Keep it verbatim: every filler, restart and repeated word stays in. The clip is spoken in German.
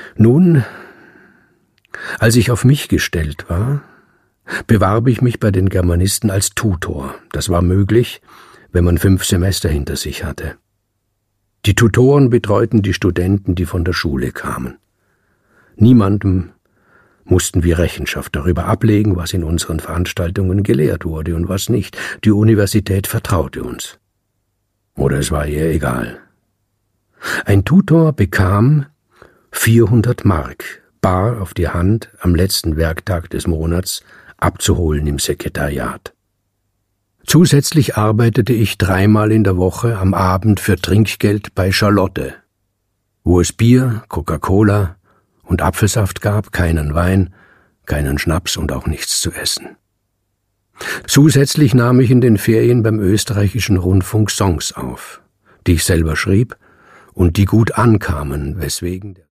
Nun, als ich auf mich gestellt war, bewarb ich mich bei den Germanisten als Tutor. Das war möglich, wenn man fünf Semester hinter sich hatte. Die Tutoren betreuten die Studenten, die von der Schule kamen. Niemandem mussten wir Rechenschaft darüber ablegen, was in unseren Veranstaltungen gelehrt wurde und was nicht. Die Universität vertraute uns. Oder es war ihr egal. Ein Tutor bekam vierhundert Mark bar auf die Hand am letzten Werktag des Monats abzuholen im Sekretariat. Zusätzlich arbeitete ich dreimal in der Woche am Abend für Trinkgeld bei Charlotte, wo es Bier, Coca-Cola und Apfelsaft gab, keinen Wein, keinen Schnaps und auch nichts zu essen. Zusätzlich nahm ich in den Ferien beim österreichischen Rundfunk Songs auf, die ich selber schrieb und die gut ankamen, weswegen